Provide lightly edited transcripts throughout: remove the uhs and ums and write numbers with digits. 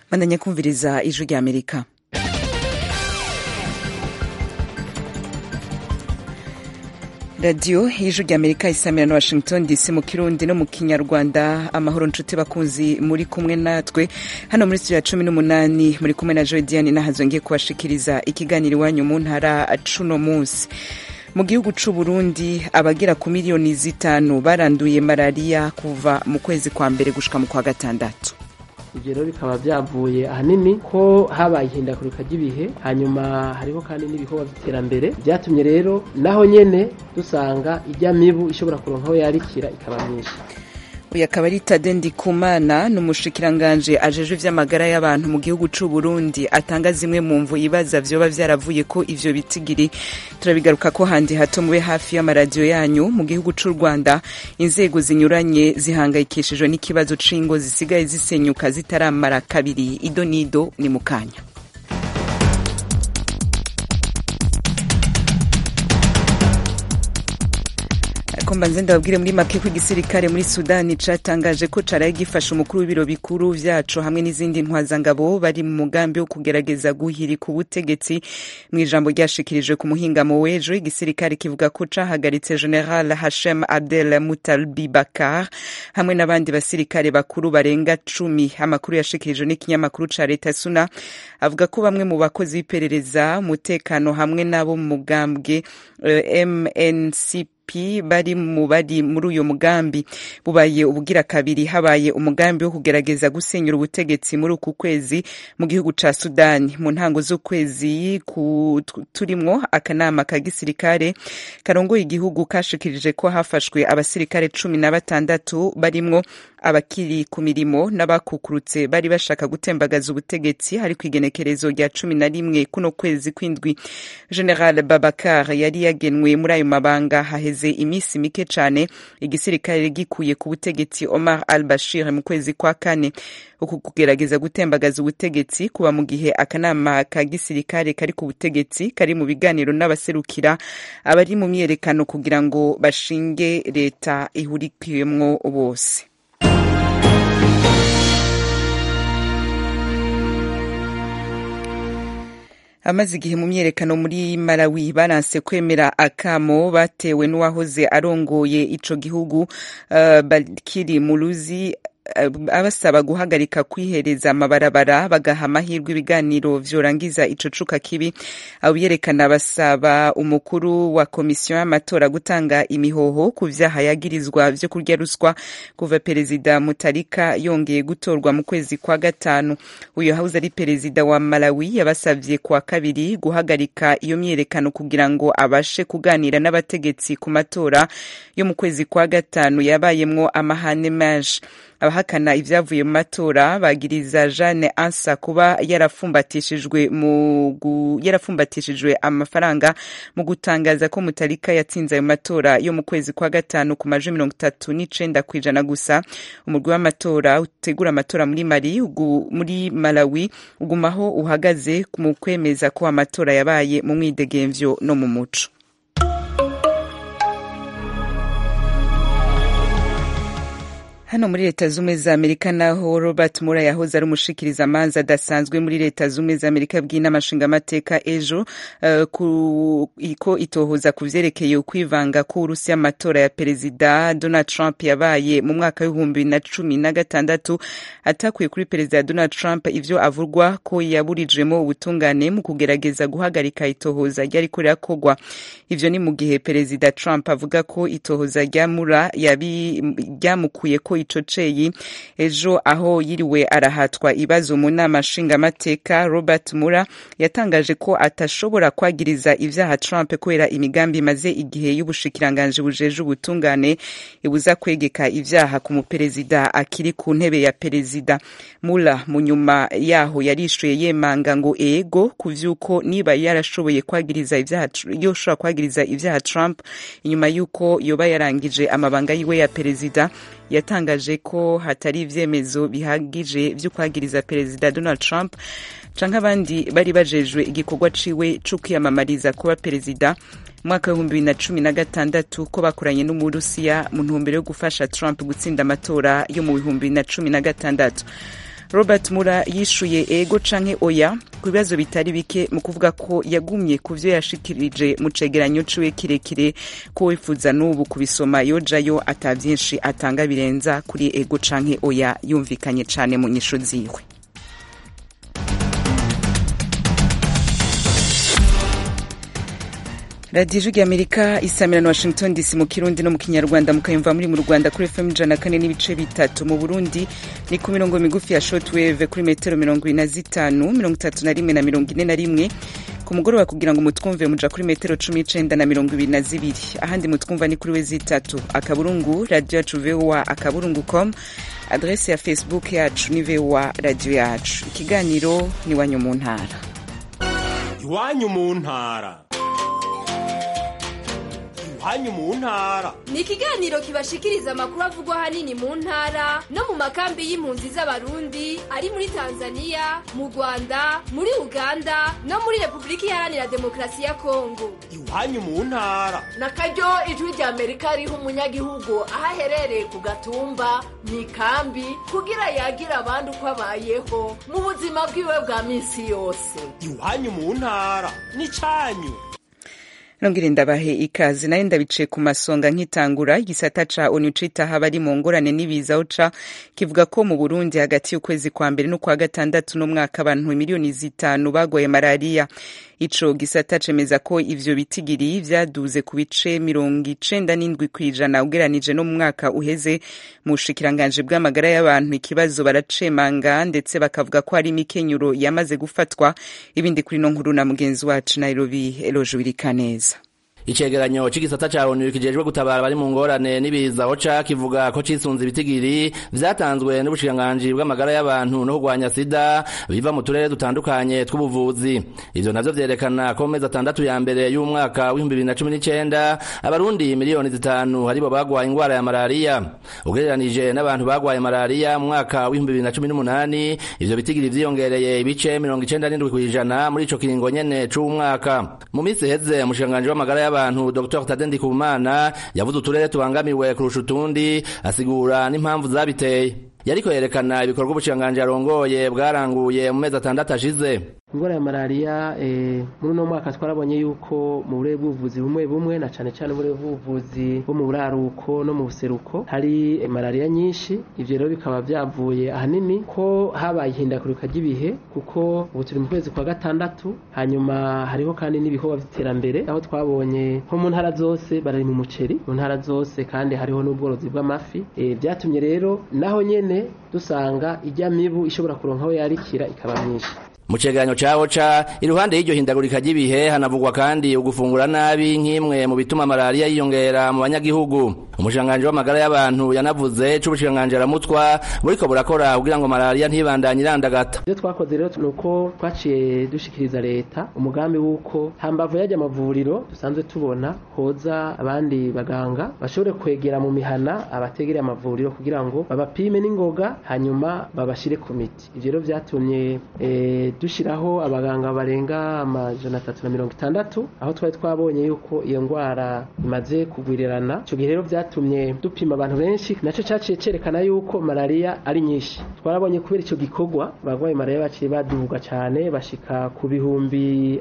Bandanya kumviriza ijwi rya Amerika. Radio y'ijwi rya Amerika isamira na Washington DC mu Kirundi no mu Kinyarwanda. Amahoro nshuti bakunzi muri kumwe natwe hano muri studio ya 18 muri kumwe na Joy Diane nahazongiye kubashikiriza ikiganiro iwanyu mu ntara cuno munsi. Mu gihugu c'u Burundi abagera ku miliyoni 5 baranduye malaria kuva mu kwezi kwa mbere gushika mu kwa gatandatu. Ivyo rero bikaba byavuye ahanini ko habaye ihindagurika ry'ibihe, hanyuma hariho kandi n'ibikorwa by'iterambere byatumye rero naho nyene dusanga ijya mibu ishobora kuronka aho yarikira ikaba myinshi. Uyu akaba ari Tade Ndikumana n'umushikiranganje ajejwe ivy'amagara y'abantu mu gihugu c'u Burundi atanga zimwe mu mvu ibaza vyoba vyaravuye ko ivyo bitigiri. Turabigaruka ko handi hato mube hafi y'amaradiyo yanyu. Mu gihugu c'u Rwanda inzego zinyuranye zihangayikishijwe n'ikibazo c'ingo zisigaye zisenyuka zitaramara kabiri. Ido nido ni mukanya. Kombanze ndababwire muri make ko igisirikare muri Sudani catangaje ko caraye gifasha umukuru w'ibiro bikuru vyaco hamwe n'izindi ntwazangabo bari mu mugambi wo kugerageza guhirika ubutegetsi. Mu ijambo ryashikirijwe ku muhingamo w'ejo, igisirikare kivuga ko cahagaritse General Hashem Abdel Mutalbi Bakar hamwe n'abandi basirikare bakuru barenga 10. Amakuru yashikirijwe n'ikinyamakuru ca leta Suna avuga ko bamwe mu bakozi b'iperereza, umutekano hamwe n'abo mu mugambwe MNCP bari muri uyo mugambi. Bubaye ubugira kabiri habaye umugambi wo kugerageza gusenyura ubutegetsi muri uku kwezi mu gihugu ca Sudani. Mu ntango z'ukwezi turimwo akanama ka gisirikare karongoye igihugu kashikirije ko hafashwe abasirikare 16 barimwo abakiri ku mirimo n'abakukurutse bari bashaka gutembagaza ubutegetsi. Hari kwigenekerezo rya 11 kuno kwezi kwindwi. General Babakar yari yagenwe muri ayo mabanga haheze imisi mike cane igisirikare gikuye ku butegetsi Omar al-Bashir mu kwezi kwa kane. Uku kugerageza gutembagaza ubutegetsi kuba mu gihe akanama ka gisirikare kari ku butegetsi kari mu biganiro n'abaserukira abari mu myerekano kugira ngo bashinge leta ihurikiyemwo bose. Amaze igihe mu myerekano muri Malawi baranse kwemera akamo batewe n'uwahoze arongoye ico gihugu Bakiri Muluzi abasaba guhagarika kwihereza amabarabara bagaha amahirwe ibiganiro vyorangiza ico cuka kibi. Abiyerekana basaba umukuru wa komisiyo y'amatora gutanga imihoho ku vyaha yagirizwa vyo kurya ruswa kuva perezida Mutarika yongeye gutorwa mu kwezi kwa gatanu. Uyo hauze ari perezida wa Malawi yabasavye kwa kabiri guhagarika iyo myerekano kugira ngo abashe kuganira n'abategetsi ku matora yo mu kwezi kwa gatanu yabayemwo amahane menshi. Abahakana ivyavuye mu matora bagiriza Jeanne Ansa kuba yarafumbatishijwe amafaranga mu gutangaza ko Mutarika yatsinze ayo matora yo mu kwezi kwa gatanu ku majwi 39% gusa. Umurwi w'amatora utegura amatora muri Malawi ugumaho uhagaze mu kwemeza ko amatora yabaye mu mwidegemvyo no mu muco. Hano muri leta zumwe za Amerika naho Robert Mueller yahoze ari umushikiriza amanza adasanzwe muri leta zumwe za Amerika bw'inamashinga amateka ejo ko itohoza kuvyerekeye ukwivanga ko Urusiya amatora ya perezida Donald Trump yabaye mu mwaka w'2016 atakuye kuri perezida Donald Trump ivyo avurwa ko yaburijwemo ubutungane mu kugerageza guhagarika itohoza ryari ko rirakogwa. Ivyo ni mu gihe perezida Trump avuga ko itohoza ryamukuye ko icoceyi ejo aho yiriwe arahatwa ibazo mu nama nshingamateka. Robert Mueller yatangaje ko atashobora kwagiriza ivyaha Trump kubera imigambi maze igihe y'ubushikiranganje bujeje ubutungane ibuza kwegeka ivyaha ku muperezida akiri ku ntebe ya perezida. Mueller mu nyuma yaho yarishuye yemanga ngo ego kuvyuko niba yarashoboye kwagiriza ivyaha Trump inyuma yuko yoba yarangije amabanga yiwe ya perezida. Yatangaje ko hatari ivyemezo bihagije vyo kwagiriza perezida Donald Trump canke abandi bari bajejwe igikorwa ciwe co kwiyamamariza kuba perezida mwaka wa 2016 ko bakoranye n'Umurusiya mu ntumbero yo gufasha Trump gutsinda amatora yo mu 2016. Robert Mura yishuye ego canke oya ku bibazo bitari bike mu kuvuga ko yagumye ku vyo yashikirije mu cegeranyo ciwe kirekire ko wifuza n'ubu kubisoma yojayo ata vyinshi atanga birenza kuri ego canke oya yumvikanye cane mu nyisho ziwe. Radio Ijwi Amerika isamira na Washington DC mu Kirundi no mu Kinyarwanda mukayumva muri mu Rwanda kuri FM 104.3 mu Burundi ni ku mirongo migufi ya shortwave kuri metero 25 31 na 41 ku mugoroba kugira ngo mutwumve muja kuri metero 19 na 22 ahandi mutwumva ni kuri wezi 3 akaburungu radio yacu voa.com adresse ya Facebook yacu ni voa radio yacu ikiganiro ni wanyu mu ntara iwanyu mu ntara hanyu mu ntara ni ikiganiro kibashikiriza amakuru avugwa hanini mu ntara no mu makambi y'impunzi z'abarundi ari muri Tanzania mu Rwanda muri Uganda no muri Republika Iharanira Demokarasi ya Kongo hanyu mu ntara nakaryo Ijwi rya Amerika riha umunyagihugu ahaherereye ku gatumba mu ikambi kugira yagira abandi uko abayeho mu buzima bwiwe bwa minsi yose hanyu mu ntara ni canyu. Nongere ndabahe ikazi nayo ndabice ku masonga nkitangura igisata ca ONU citaha bari mu ngorane n'ibiza oca kivuga ko mu Burundi hagati y'ukwezi kwa mbere no kwa gatandatu no mwaka abantu miliyoni 5 bagoye malaria. Ico gisata cemeza ko ivyo bitigiri vyaduze ku bice 97% ugeranije no mu mwaka uheze mu bushikiranganje bw'amagara y'abantu ikibazo baracemanga ndetse bakavuga ko hari imikenyuro yamaze gufatwa ibindi kuri no nkuru na mugenzi wacu Nairobi Elojwirikaneza. Icegeranyo c'igisata ca ONU kijejwe gutabara bari mu ngorane n'ibiza oca kivuga ko cisunze ibitigiri vyatanzwe n'ubushikiranganje bw'amagara y'abantu no kurwanya sida biva mu turere dutandukanye tw'ubuvuzi. Ivyo navyo vyerekana ko mezi 6 ya mbere y'umwaka wa 2019 abarundi miliyoni 5 haribo bagwaye ingwara ya malaria ugereranije n'abantu bagwaye malaria mu mwaka wa 2018 ivyo bitigiri vyiyongereye ibice 97% muri ico kiringo nyene c'umwaka. Mu misi heze umushikiranganje w'amagara y'abantu Dr. Tadendi Kumana yavuze uturere tubangamiwe kurusha utundi asigura n'impamvu zabiteye. Yariko yerekana ibikorwa ubushikiranganje arongoye bwaranguye mu mezi 6 ashize. Ingwara ya malaria muri no mwaka twarabonye yuko mu burere bw'ubuvuzi bumwe na cane cane burere bw'ubuvuzi bo mu buraruko no mu buseruko hari malaria nyinshi. Ivyo rero bikaba byavuye ahanini ko habaye ihindagurika ry'ibihe kuko ubu turi mu kwezi kwa gatandatu hanyuma hariho kandi n'ibikorwa vy'iterambere aho twabonye nko mu ntara zose bari mu muceri mu ntara zose kandi hariho n'ubworozi bw'amafi byatumye rero naho nyene dusanga ijya mibu ishobora kuronkaho yarikira ikaba myinshi. Mu cegeranyo ca OCHA iruhande y'iryo hindagurika ry'ibihe hanavugwa kandi ugufungura nabi nk'imwe mu bituma malaria yiyongera mu banyagihugu. Umushikiranganje w'amagara y'abantu yanavuze c'ubushikiranganje aramutwa buriko burakora kugira ngo malaria ntibandanye irandagata. Ivyo twakoze rero nuko twaciye dushikiriza leta umugambi wuko hambavu y'ajya amavuriro dusanzwe tubona hoza abandi baganga bashobore kwegera mu mihana abategera amavuriro kugira ngo babapime n'ingoga hanyuma babashire ku miti. Ivyo rero vyatumye dushiraho abaganga barenga 360 aho twari twabonye yuko iyo ngwara imaze kugwirirana. Ico gihe rero vyatumye dupima abantu benshi naco caciye cerekana yuko malaria ari nyinshi. Twarabonye kubera ico gikorwa bagwaye malaria baciye baduga cyane bashika ku bihumbi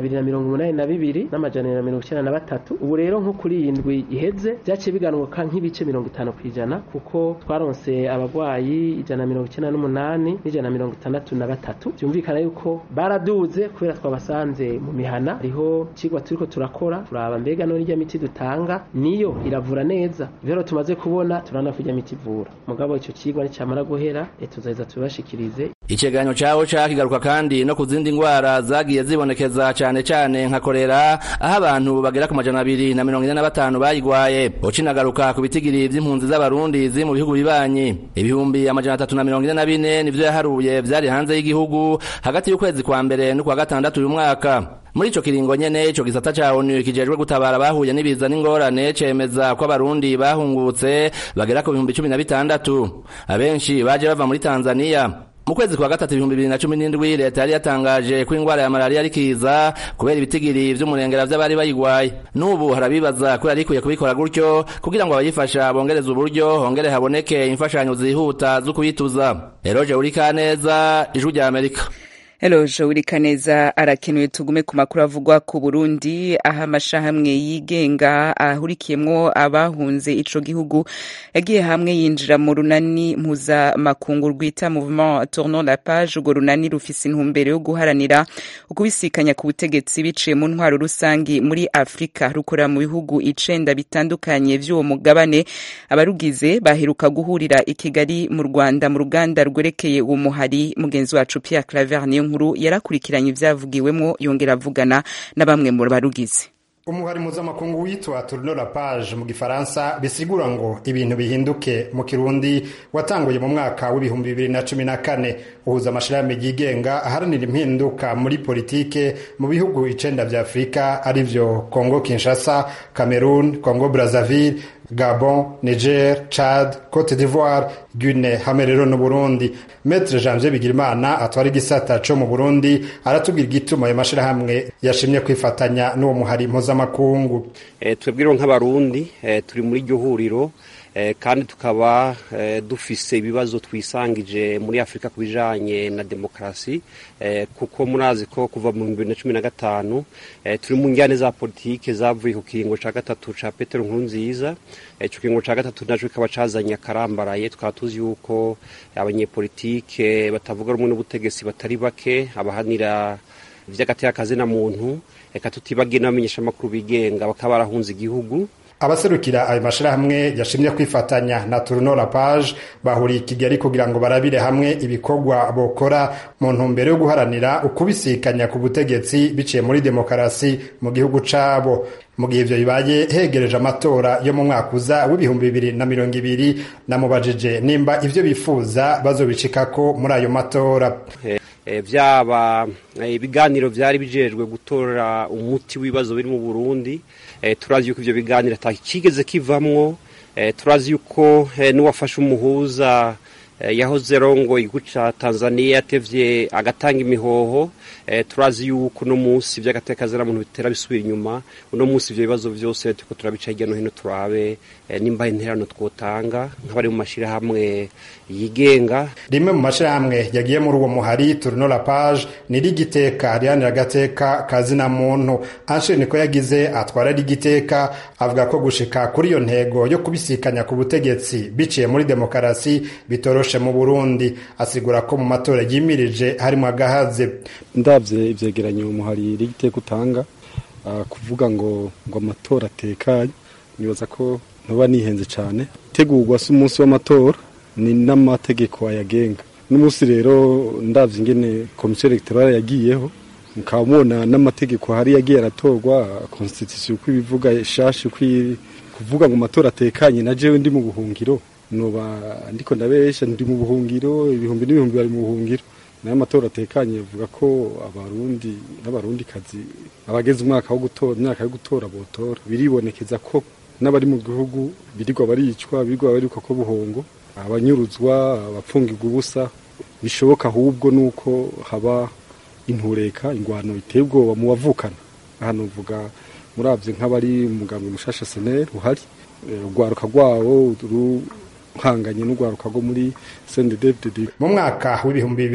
282 n'amajana ubu rero nko kuri indwi iheze vyaciye biganuka nk'ibice 50% kuko twaronse abagwayi 198 n'163 byumvikana yuko baraduze kubera twabasanze mu mihana. Hariho cigwa turiko turakora turaba mbega none irya miti dutanga niyo iravura neza. Rero tumaze kubona turana kujya miti ivura mugabo ico cigwa nicamara guhera tuzaheza tubashikirize. Icegeranyo cawo kigaruka kandi no kuzindi ngwara zagiye zibonekeza cane nka kolera aho abantu bagera ku 245 bayigwaye. Ocinagaruka ku bitigiri vy'impunzi z'abarundi ziri mu bihugu bibanyi ibihumbi 344 nivyo yaharuye vyari hanze y'igihugu hagati y'ukwezi kwa mbere no kwa gatandatu uyu mwaka. Muri ico kiringo nyene ico gisata ca ONU kijejwe gutabara bahuye n'ibiza n'ingorane cemeza ko abarundi bahungutse bagera ku 16,000 abenshi baje bava muri Tanzania. Mu kwezi kwa gatatu 2017 leta yari yatangaje ko ingwara ya malaria ari kiza kubera ibitigiri vy'umurengera vy'abari bayigwaye. N'ubu harabibaza ko yari ikwiye kubikora gutyo kugira ngo abayifasha bongereze uburyo hongere haboneke imfashanyo zihuta zo kuyituza. Eroje Urikaneza, Ijwi rya Amerika. Eloje Urikaneza arakenuye. Tugume ku makuru avugwa ku Burundi, aha amashahamwe yigenga ahurikiyemwo abahunze ico gihugu yagiye hamwe yinjira mu runani mpuzamakungu rwita Mouvement Tournons la Page. Urwo runani rufise intumbero yo guharanira ukubisikanya ku butegetsi biciye mu ntwaro rusangi muri Afrika, rukora mu bihugu 9 bitandukanye vy'uwo mugabane. Abarugize baheruka guhurira i Kigali mu Rwanda mu ruganda rwerekeye uwo muhari. Mugenzi wacu Pierre Claver nkuru yarakurikiranye ivyavugiwemwo yongera avugana na bamwe mu barugize. Umuhari mpuzamakungu witwa Tournons la Page mu gifaransa bisigura ngo ibintu bihinduke mu Kirundi, watanguye mu mwaka w'ibihumbi 2014 uhuza amashirahamwe yigenga aharanira impinduka muri politike mu bihugu 9 vya Afrika arivyo Congo Kinshasa, Cameroon, Congo Brazzaville, Gabon, Niger, Chad, Côte d'Ivoire, Guinée hamwe rero no Burundi. Maître Janvier Bigirimana atwara igisata co mu Burundi aratubwira igituma ayo mashirahamwe yashimye kwifatanya n'uwo muhari mpuzamakungu. Twebwiro nk'abarundi turi muri iryo huriro kandi tukaba dufise ibibazo twisangije muri Afrika kubijanye na demokrasi, kuko murazi ko kuva mu 2015 turi mu njyane za politike zavuye ku kiringo ca gatatu ca Petero Nkurunziza. Ico kiringo ca gatatu naco kikaba cazanye akarambaraye, tukaba tuzi yuko abanyepolitike batavuga rumwe n'ubutegetsi batari bake, abahanira ivy'agateka na muntu, eka tutibagiye n'abamenyesha makuru bigenga bakaba barahunze igihugu. Abaserukira ayo mashirahamwe yashimye kwifatanya na Tournons la Page bahuriye i Kigali kugira ngo barabire hamwe ibikorwa bokora mu ntumbero yo guharanira ukubisikanya ku butegetsi biciye muri demokarasi mu gihugu cabo. Mu gihe ivyo bibaye hegereje amatora yo mu mwaka uza w'ibihumbi 2020, namubajije nimba ivyo bifuza bazobicikako muri ayo matora. Vyaba ibiganiro vyari bijejwe gutora umuti w'ibibazo biri mu Burundi, turazi yuko ivyo biganiro atakigeze kivamwo, turazi yuko n'uwafashe umuhuza yahoze rongo iguca Tanzania atevye agatanga imihoho, turazi yuko no munsi vy'agateka muntu bitera bisubira inyuma. Uno munsi ivyo bibazo vyose tuko turabica hirya no hino turabe nimba interano twotanga nk'abari mu mashirahamwe yigenga. Rimwe mu mashirahamwe yagiye muri uwo muhari Tournons la Page ni Rigiteka rihanira agateka kazina muntu. Anshe niko yagize atwara Rigiteka avuga ko gushika kuri iyo ntego yo kubisikanya ku butegetsi biciye muri demokarasi bitoroshe mu Burundi. Asigura ko mu matora yimirije harimo agahaze. Ndavye ivyegeranyo umuhari Rigiteka utanga kuvuga ngo amatora atekanye, nibaza ko ntoba nihenze cyane. Tegurwa se umunsi w'amatora ni n'amategeko ayagenga. N'umunsi rero ndavye ingene komisiyo electorale yagiyeho, mukabona n'amategeko hari yagiye aratorwa, constitution uko ibivuga shashi kuvuga ngo amatora atekanye. Na jewe ndi mu buhungiro, noba ndiko ndabesha, ndi mu buhungiro, ibihumbi n'ibihumbi bari mu buhungiro. Nayo amatora atekanye avuga ko abarundi n'abarundi kazi abageze umwaka wo gutora, imyaka yo gutora botora. Biribonekeza ko n'abari mu gihugu birirwa baricwa, birirwa bariko ko buhongo, abanyuruzwa, abapfungirwa ubusa. Bishoboka ahubwo nuko haba intureka, ingwano iteye ubwoba mu bavukana. Hano mvuga muravye nk'abari umugambwe mushasha SNL uhari, urwaruka rwawo ruhanganye n'urwaruka rwo muri CNDD-FDD. Mu mwaka w'ibihumbi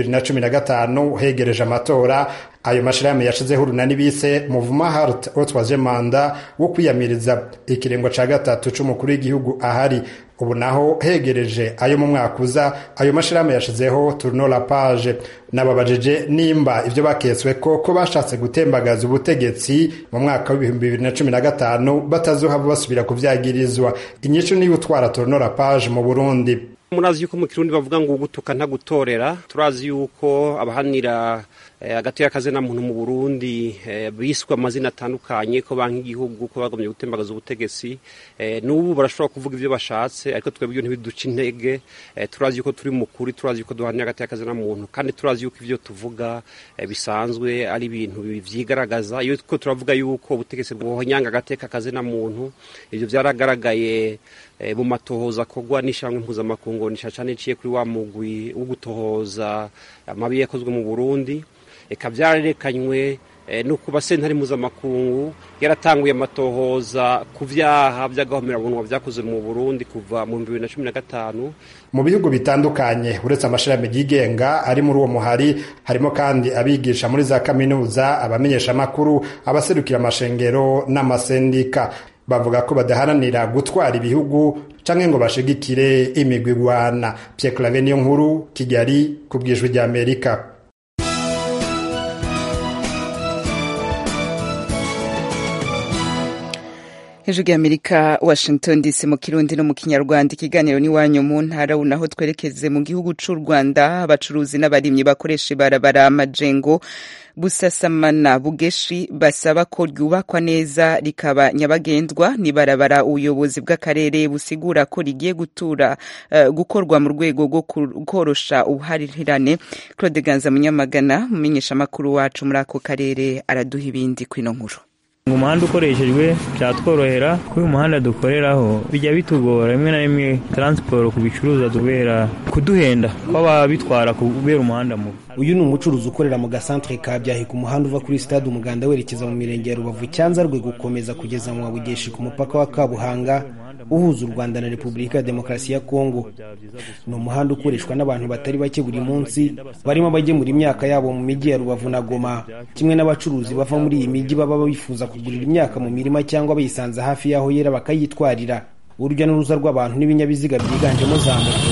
2015 hegereje amatora, ayo mashirahamwe yashizeho urunani bise Mouvement Heart au troisième mandat wo kwiyamiriza ikirengo ca gatatu c'umukuru w'igihugu ahari. Ubu naho hegereje ayo mu mwaka uza, ayo mashirahamwe yashizeho Tournons la Page. Nababajije nimba ivyo baketswe ko bashatse gutembagaza ubutegetsi mu mwaka w'ibihumbi 2015 batazohava basubira kuvyagirizwa. Inyishu ni utwara Tournons la Page mu Burundi. Murazi yuko mu Kirundi bavuga ngo gutuka nta gutorera. Turazi yuko abahanira hagati y'akazi na muntu mu Burundi biswe amazina atandukanye ko banki igihugu ko bagomye gutembagaza ubutegetsi n'ubu barashobora kuvuga ivyo bashatse ariko twebwe ntibiduca intege turazi yuko turi mukuri turazi yuko duhanye hagati y'akazi na muntu kandi turazi yuko ivyo tuvuga bisanzwe ari ibintu vyigaragaza iyo ko turavuga yuko ubutegetsi bwohonyanga hagati y'akazi na muntu ivyo vyaragaragaye mu matohoza kogwa n'ishamwe mpuzamakungu nishacane ciye kuri wa mugwi wo gutohoza amabi yakozwe mu Burundi eka vyarerekanywe no kuba sentare mpuzamakungu yaratanguye amatohoza ku vyaha vy'agahomerabunwa vyakoze mu Burundi kuva mu 2015 mu bihugu bitandukanye uretse amashirahamwe yigenga ari muri uwo muhari harimo kandi abigisha muri za kaminuza abamenyesha makuru abaserukira amashengero n'amasendika bavuga ko badaharanira gutwara ibihugu canke ngo bashigikire imigwi igwana. Pierre Claver niyo nkuru, Kigali, ku bw'Ijwi ry'Amerika. Ijwi ry'Amerika, Washington DC, mu Kirundi no mu Kinyarwanda. Ikiganiro ni wanyu mu ntara, naho twerekeze mu gihugu c'u Rwanda. Abacuruzi n'abarimyi bakoresha ibarabara Majengo Busasamana Bugeshi basaba ko ryubakwa neza rikaba nyabagendwa. Ni barabara ubuyobozi bw'akarere busigura ko rigiye gukorwa mu rwego rwo korosha ubuharirane. Claude Ganza Munyamagana, mumenyesha makuru wacu muri ako karere, araduha ibindi kwino nkuru. Umuhanda ukoreshejwe byatworohera kuko umuhanda dukoreraho bijya bitugora rimwe na rimwe transport ku bicuruza dubera kuduhenda kwaba bitwara kubera umuhanda mubi. Uyu ni umucuruzi ukorera mu gasantre ka Byahi ku muhanda uva kuri stade Umuganda werekeza mu mirenge ya Rubavu Cyanza rwe gukomeza kugeza mu Bugeshi ku mupaka wa Kabuhanga uhuza u Rwanda na Repubulika ya Demokarasi ya Kongo. Ni umuhanda ukoreshwa n'abantu batari bake buri munsi barimo bagemura imyaka yabo mu miji ya Rubavu na Goma, kimwe n'abacuruzi bava muri iyi miji baba bifuza kugurira imyaka mu mirima cyangwa bayisanze hafi yaho yera bakayitwarira. Urujya n'uruza rw'abantu n'ibinyabiziga byiganjemo za moto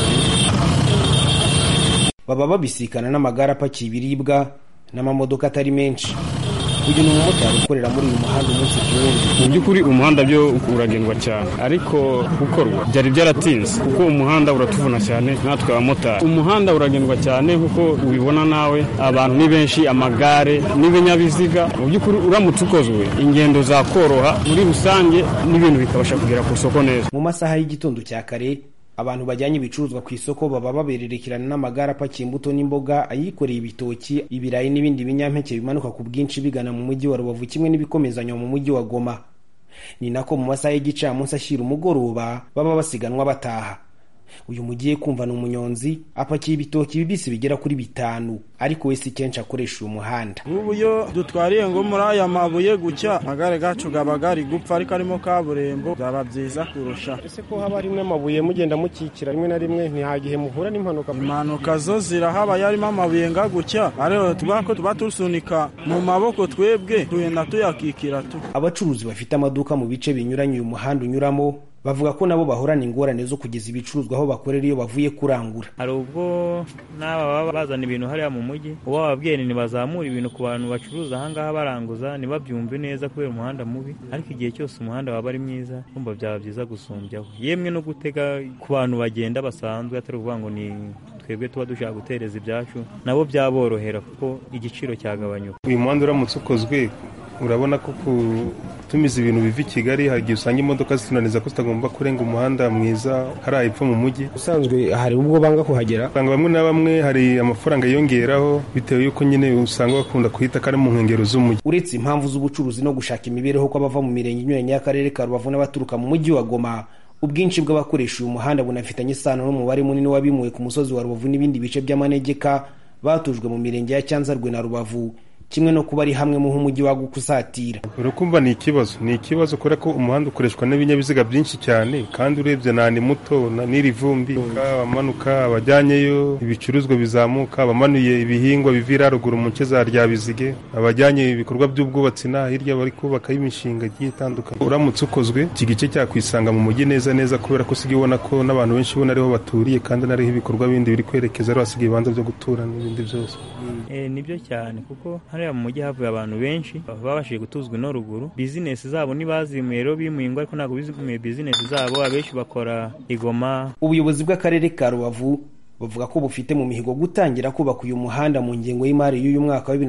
baba babisikana n'amagare apakiye ibiribwa n'amamodoka atari menshi. Uyu ni umumotari ukorera muri uyu muhanda umunsi ku wundi. Mu by'ukuri umuhanda byo uragendwa cyane ariko gukorwa byari byaratinze kuko umuhanda uratuvuna cyane natwe abamotari. Umuhanda uragendwa cyane kuko ubibona nawe, abantu ni benshi, amagare n'ibinyabiziga. Mu by'ukuri uramutse ukozwe ingendo zakoroha muri rusange n'ibintu bikabasha kugera ku isoko neza. Mu masaha y'igitondo cya kare abantu bajyanye ibicuruzwa ku isoko baba babererekirana n'amagare apakiye imbuto n'imboga, ayikoreye ibitoki, ibirayi n'ibindi binyampeke bimanuka ku bwinshi bigana mu mujyi wa Rubavu kimwe n'ibikomezanywa mu mujyi wa Goma. Ni nako mu masaha y'igicamunsi ashyira umugoroba baba basiganwa bataha. Uyu mugiye kumva ni umunyonzi apakiye ibitoki bibisi bigera kuri 5 ariko wese kenshi akoresha uyu muhanda. Ubu yo dutwariye ngo muri aya mabuye gucya magare gacu gabagari gupfa ariko arimo kaburembo byaba byiza kurusha. Ese ko haba rimwe mabuye mugenda mukikira rimwe na rimwe ntihagihe muhura n'impanuka? Impanuka zo zirahaba yarimo amabuye ngagucya ariko tubako tubatusunika mu maboko twebwe tuyenda tuyakikira tu. Abacuruzi bafite amaduka mu bice binyuranye uyu muhanda unyuramo bavuga ko nabo bahorana ingorane zo kugeza ibicuruzwa aho bakorera iyo bavuye kurangura. Hari ubwo n'aba bazana ibintu hariya mu mujyi uwo babwiye ni bazamura ibintu ku bantu bacuruza ahangaha baranguza ntibabyumve neza kubera umuhanda mubi, ariko igihe cyose umuhanda waba ari mwiza kumva byaba byiza gusumbyaho. Yemwe no gutega ku bantu bagenda basanzwe atari ukuvuga ngo ni twebwe tuba dushaka gutereza ibyacu, nabo byaborohera kuko igiciro cyagabanyuka. Uyu muhanda uramutse ukozwe urabona ko tumiza ibintu biva i Kigali hagiye usanga imodoka zitunaniza ko zitagomba kurenga umuhanda mwiza hari epfo mu mujyi. Usanzwe hari ubwo banga kuhagera, usanga bamwe na bamwe hari amafaranga yongeraho bitewe yuko nyine usanga bakunda kuhita kare mu nkengero z'umujyi. Uretse impamvu z'ubucuruzi no gushaka imibereho kw'abava mu mirenge inyuranye y'akarere ka Rubavu n'abaturuka mu mujyi wa Goma, ubwinshi bw'abakoresha uyu muhanda bunafitanye isano n'umubare munini w'abimuwe ku musozi wa Rubavu n'ibindi bice by'amanegeka batujwe mu mirenge ya Cyanzarwe na Rubavu, kimwe no kuba ari hamwe mu humujyi wagukusatira. Urukumva ni ikibazo kubera ko umuhanda ukoreshwa n'ibinyabiziga byinshi cyane kandi urebye nani muto n'iri vumbi abamanuka abajyanyeyo ibicuruzwa bizamuka, abamanuye ibihingwa bivira ruguru mu nce za Ryabizige, abajyanye ibikorwa by'ubwubatsi na hirya bari kubaka imishinga igiye itandukanye. Uramutse ukozwe iki gice cyakwisanga mu mujyi neza kubera ko usigaye ubona ko n'abantu benshi ubona ariho baturiye kandi nariho ibikorwa bindi biri kwerekeza ari hasigaye ibibanza byo gutura n'ibindi byose. Nibyo cyane kuko hariya mu mujyi havuye abantu benshi babashije gutuzwa no ruguru, business zabo nibazimuye rero bimuye ngo ariko ntabwo bizimuye business zabo, abenshi bakora igoma. Ubuyobozi bw'akarere ka Rubavu bavuga ko bufite mu mihigo gutangira kubaka uyu muhanda mu ngengo y'imari y'uyu mwaka wa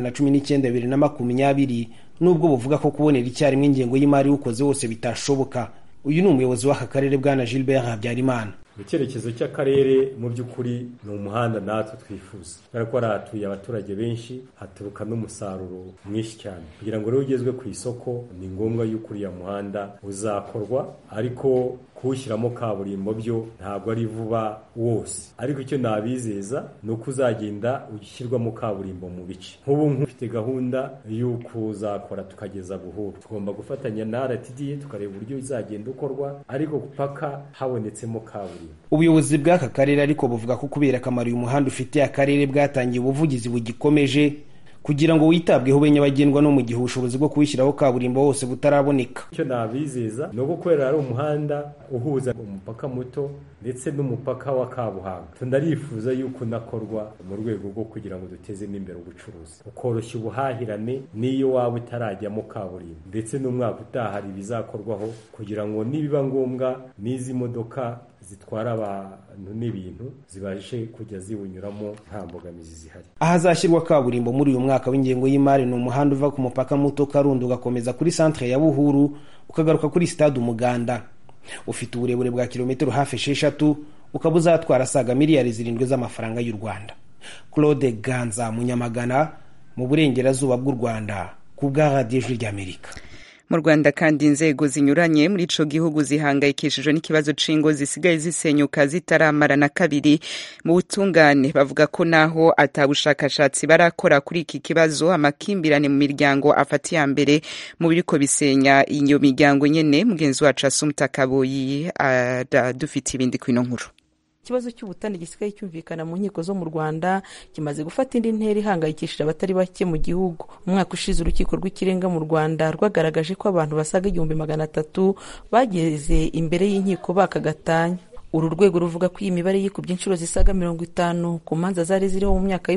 2019-2020 nubwo buvuga ko kubonera icyarimwe ingengo y'imari ukoze wose bitashoboka. Uyu ni umuyobozi w'aka karere bwana Gilbert Habyarimana. Icyerekezo cy'akarere mu by'ukuri ni umuhanda natwe twifuza, kuko haratuye abaturage benshi, haturuka n'umusaruro mwinshi cyane. Kugira ngo rero ugezwe ku isoko ni ngombwa yuko uriya muhanda uzakorwa, ariko kuwushyiramo kaburimbo byo ntabwo ari vuba wose, ariko icyo nabizeza ni uko uzagenda ushyirwamo kaburimbo mu bice. Nk'ubu mfite gahunda y'uko uzakora tukageza Buhuru, tugomba gufatanya na RTD tukareba uburyo izagenda ukorwa, ariko paka habonetsemo kaburimbo. Ubuyobozi bw'aka karere ariko buvuga ko kubera akamaro uyu muhanda ufitiye akarere bwatangiye ubuvugizi bugikomeje kugira ngo witabweho benyabagendwa no mu gihe ubushobozi bwo kuwishyiraho kaburimbo hose butaraboneka. Icyo nabizeza ni uko kubera ari umuhanda uhuza umupaka muto ndetse n'umupaka wa Kabuhanga, tunarifuza yuko nakorwa mu rwego rwo kugira ngo duteze n'imbere ubucuruzi, ukoroshya ubuhahirane n'iyo waba utarajyamo kaburimbo, ndetse n'umwaka utaha bizakorwaho kugira ngo nibiba ngombwa n'izi modoka zitwara abantu n'ibintu zibashe kujya ziwunyuramo nta mbogamizi zihari. Ahazashyirwa kaburimbo muri uyu mwaka w'ingengo y'imari ni umuhanda uva ku mupaka muto Karundo ugakomeza kuri centre ya Buhuru ukagaruka kuri stade Umuganda. Ufite uburebure bwa kilometero hafi 6, ukaba uzatwara saga miliyari 7 z'amafaranga y'u Rwanda. Claude Ganza Munyamagana mu burengerazuba bw'u Rwanda ku bwa Radio y'Amerika. Mu Rwanda kandi inzego zinyuranye muri ico gihugu zihangayikishijwe n'ikibazo c'ingo zisigaye zisenyuka zitaramara na kabiri. Mu butungane bavuga ko naho atabushakashatsi barakora kuri iki kibazo, amakimbirane mu miryango afatiye mbere mu biriko bisenya iyo miryango nyene. Mugenzi wacu Asumta Kaboyi dufite ibindi kwino nkuru. Ikibazo cy'ubutane gisigaye cyumvikana mu nkiko zo mu Rwanda kimaze gufata indi ntera ihangayikishije abatari bake mu gihugu. Umwaka ushize urukiko rw'ikirenga mu Rwanda rwagaragaje ko abantu basaga 300 bageze imbere y'inkiko bakagatanya. Uru rwego ruvuga ko iyi mibare yikubye inshuro zisaga 50 ku manza zari ziriho mu myaka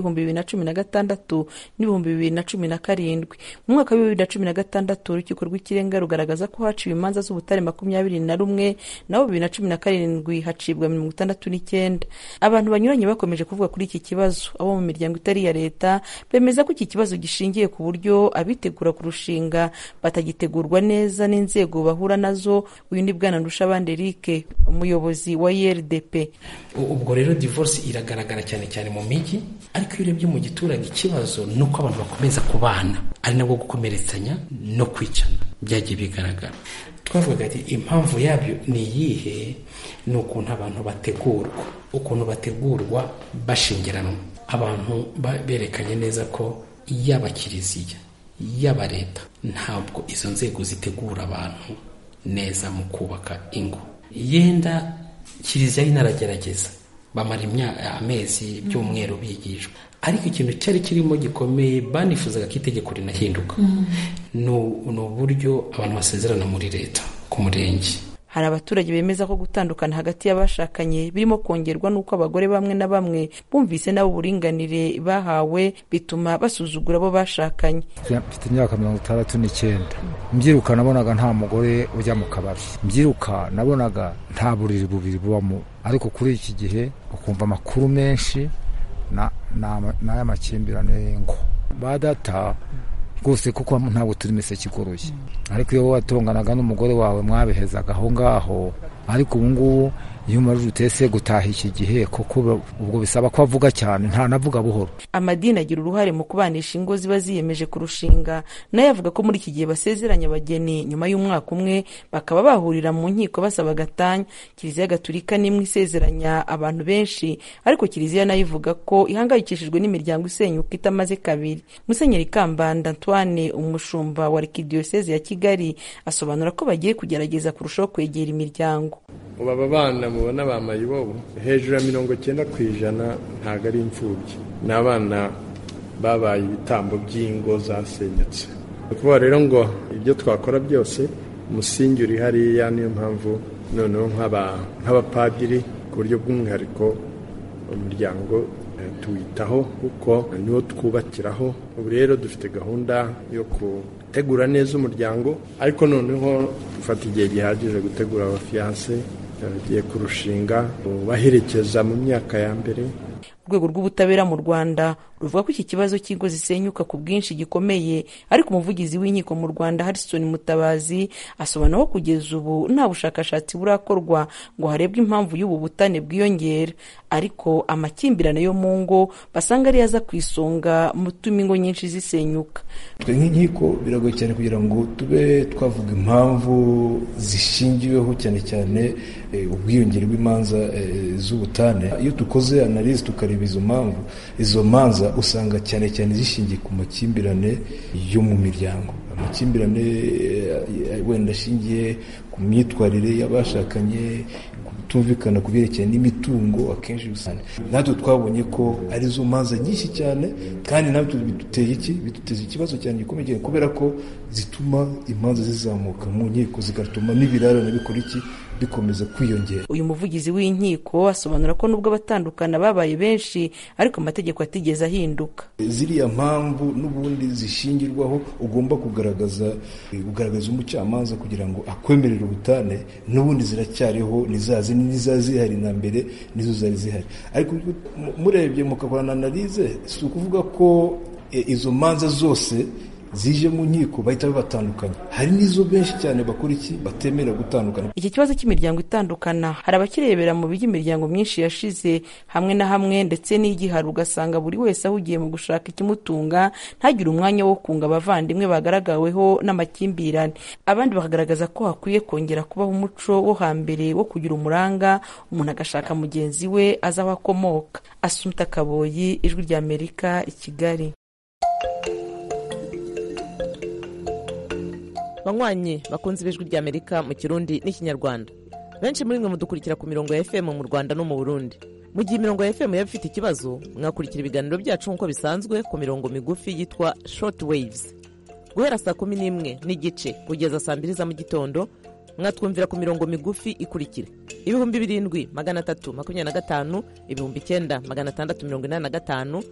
y'2016 n'2017. Mu mwaka wa 2016 urukiko rw'ikirenga rugaragaza ko haciwe imanza z'ubutare 21, naho 2017 hacibwa 69. Abantu banyuranye bakomeje kuvuga kuri iki kibazo. Abo mu miryango itari ya leta bemeza ko iki kibazo gishingiye ku buryo abitegura kurushinga batagitegurwa neza n'inzego bahura nazo. Uyu ni bwana Ndushabandi Eric, umuyobozi wa IRDP. Ubwo rero divorce iragaragara cyane cyane mu migi, ariko iyo urebye mu giturage ikibazo nuko abantu bakomeza kubana ari nabwo gukomeretsanya no kwicana byagiye bigaragara. Twavuga ati impamvu yabyo ni yihe? Ni ukuntu abantu bategurwa bashingiranwa. Abantu berekanye neza ko yaba kiliziya yaba leta ntabwo izo nzego zitegura abantu neza mu kubaka ingo. Yenda kiliziya inaragerageza, bamara amezi by'umweru bigishwa, ariko ikintu cyari kirimo gikomeye banifuzaga ko itegeko rinahinduka ni uburyo abantu basezerana muri leta ku murenge. Hari abaturage bemeza ko gutandukana hagati y'abashakanye birimo kongerwa n'uko abagore bamwe na bamwe bumvise nabo uburinganire bahawe bituma basuzugura abo bashakanye. Mfite imyaka 69. Mbyiruka nabonaga nta mugore ujya mu kabari. Mbyiruka nabonaga nta buriri bubiri bubamo, ariko kuri iki gihe ukumva amakuru menshi n'aya makimbirane ngo badata rwose, kuko ntabwo turi miseke igoroye. Ariko iyo watonganaga n'umugore wawe mwabihezaga aho ngaho, ariko ubu ngubu iyo umaze utese gutaha iki gihe kuko ubwo bisaba ko avuga cyane, nta navuga buhoro. Amadini agira uruhare mu kubanisha ingo ziba ziyemeje kurushinga, nayo avuga ko muri iki gihe basezeranya abageni nyuma y'umwaka umwe bakaba bahurira mu nkiko basaba gatanya. Kiliziya Gatulika nimwe isezeranya abantu benshi, ariko Kiliziya nayo ivuga ko ihangayikishijwe n'imiryango isenyuka itamaze kabiri. Musenyeri Kambanda Antoine, umushumba wa Arkidiocese ya Kigali, asobanura ko bagiye kugerageza kurushaho kwegera imiryango. Aba bana mubona bamaye ibobo hejuru ya 90% ntago ari imfubyi, n'abana babaye ibitambo by'ingo zasenyutse. Kuba rero ngo ibyo twakora byose umusingi uri hariya, niyo mpamvu noneho nk'abapadiri ku buryo bw'umwihariko umuryango tuwitaho kuko niwo twubakiraho. Ubu rero dufite gahunda yo gutegura neza umuryango, ariko noneho dufata igihe gihagije gutegura abafiance, bagiye kurushinga baherekeza mu myaka ya mbere. Urwego rw'ubutabera mu Rwanda ruvuga ko iki kibazo cy'ingo zisenyuka ku bwinshi gikomeye, ariko umuvugizi w'inkiko mu Rwanda Harrison Mutabazi asobanura ko kugeza ubu nta bushakashatsi burakorwa ngo harebwe impamvu y'ubu butane bwiyongera, ariko amakimbirane yo mu ngo basanga ari yaza ku isonga mu tuma ingo nyinshi zisenyuka. Twe nk'inkiko biragoye cyane kugira ngo tube twavuga impamvu zishingiweho cyane cyane ubwiyongere bw'imanza z'ubutane. Iyo dukoze analyse tukareba izo manza usanga cyane cyane zishingiye ku makimbirane yo mu miryango, amakimbirane wenda ashingiye ku myitwarire y'abashakanye, kutumvikana ku byerekeye n'imitungo. Akenshi usanga natwe twabonye ko ari zo manza nyinshi cyane, kandi natwe biduteza ikibazo cyane gikomeye kubera ko zituma imanza zizamuka mu nkiko, zigatuma n'ibirarane bikomeza kwiyongera. Uyu muvugizi w'inkiko asobanura ko nubwo abatandukana babaye benshi, ariko amategeko atigeze ahinduka. Ziriya mpamvu n'ubundi zishingirwaho ugomba kugaragaza umucamanza kugira ngo akwemerere ubutane, n'ubundi ziracyariho, zihari na mbere nizo zari zihari. Ariko murebye mukakorana analize, si ukuvuga ko izo manza zose zije mu nkiko bahita bibatandukanya. Hari n'izo benshi cyane bakora batemera gutandukana. Iki kibazo cy'imiryango itandukana hari abakirebera mu by'imiryango myinshi yashize hamwe na hamwe, ndetse n'igihari ugasanga buri wese ahugiye mu gushaka ikimutunga, ntagire umwanya wo kunga abavandimwe bagaragaweho n'amakimbirane. Abandi bakagaragaza ko hakwiye kongera kubaho umuco wo hambere wo kugira umuranga, umuntu agashaka mugenzi we azi aho akomoka. Assumpta Kaboyi, Ijwi ry'Amerika, i Kigali. Banywanyi bakunze Ijwi ry'Amerika mu Kirundi n'Ikinyarwanda, benshi muri mwe mudukurikira ku mirongo ya FM mu Rwanda no mu Burundi. Mu gihe imirongo ya FM yaba ifite ikibazo, mwakurikira ibiganiro byacu nk'uko bisanzwe ku mirongo migufi yitwa short waves. Guhera saa 11 n'igice kugeza saa 2 za mu gitondo, mwatwumvira ku mirongo migufi ikurikira: 7325, 9685,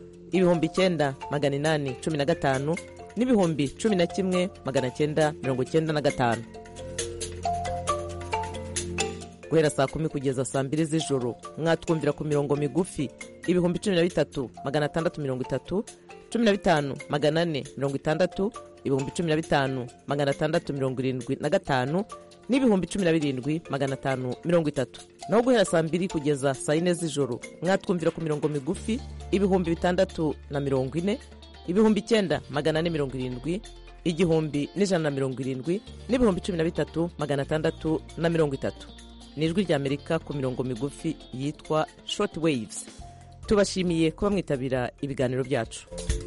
9815 n'ibihumbi 11,995. Guhera saa 10 kugeza saa 2 z'ijoro, mwatwumvira ku mirongo migufi 13,630, 15,460, 15,675 n'ibihumbi 17,530. Naho guhera saa 2 kugeza saa 4 z'ijoro, mwatwumvira ku mirongo migufi 640, ibihumbi 9,470, igihumbi 170 n'ibihumbi 13,630. Ni Ijwi ry'Amerika ku mirongo migufi yitwa short waves. Tubashimiye kuba mwitabira ibiganiro byacu.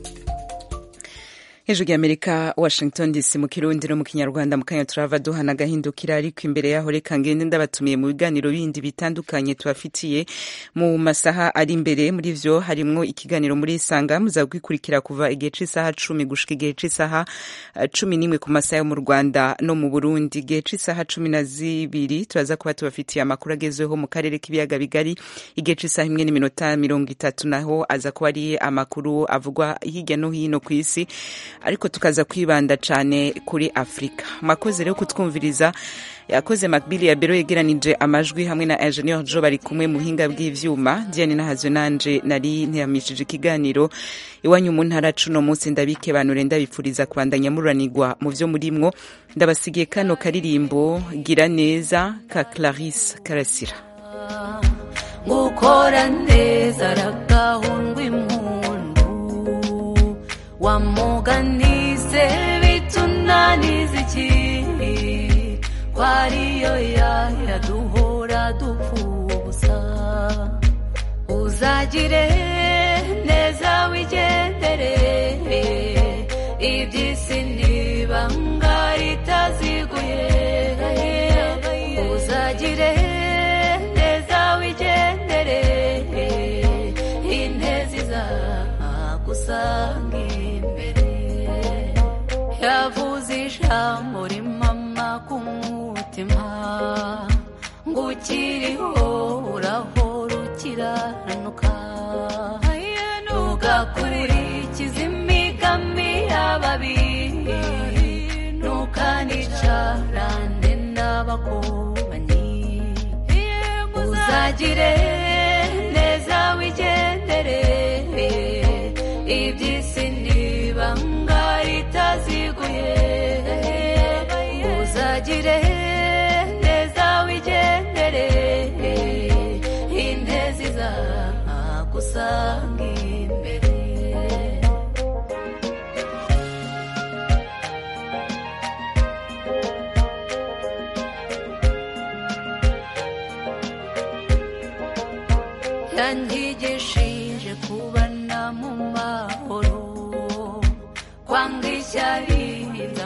Ijwi ry'Amerika, Washington DC, mu Kirundi no mu Kinyarwanda. Mu kanya turava duhana gahindukira, ariko imbere yaho reka ngende ndabatumiye mu biganiro bindi bitandukanye tubafitiye mu masaha ari imbere. Muri vyo harimwo ikiganiro muri Isanga, muzagwikurikira kuva igihe c'isaha 10 gushika igihe c'isaha 11 ku masaha yo mu Rwanda no mu Burundi. Igihe c'isaha 12 turaza kuba tubafitiye amakuru agezweho mu karere k'ibiyaga bigari. Igihe c'isaha 1:30 naho aza kuba ari amakuru avugwa hirya no hino ku isi, ariko tukaza kwibanda cyane kuri Afrika. Makoze rero kutwumviriza, yakoze Macbili ya Bero yegeranije amajwi hamwe na Engineer Jo bari kumwe mu hinga bw'ivyuma. Diane Nahazwe nanje nari ntiyamishije ikiganiro iwanyu mu ntara cuno munsi. Ndabike banure ndabipfuriza kubandanya muranirwa mu vyo murimwo. Ndabasigiye kano karirimbo Gira Neza ka Clarisse Karasira. Gukora neza ragahundwa impundu, wamuganize bitunaniza iki, kwariyo yaduhora dupfubusa. Uzagire neza wigendere, iby'isi n'ibanga ritaziguye. Uzagire neza wigendere, intezi zagusanga imbere. Yavuze ijambo rimama ku mutima, ngo ukiriho urahora ukiranuka. Ntugakurikize imigambi y'ababi, ntukanicarane n'abakobanyi. uzagire neza wigendere iby'isi n'ibanga ritaziguye uzagire neza wigendere intezi zagusanga imbere yanyigishije kubana mu mahoro kwanga ishyari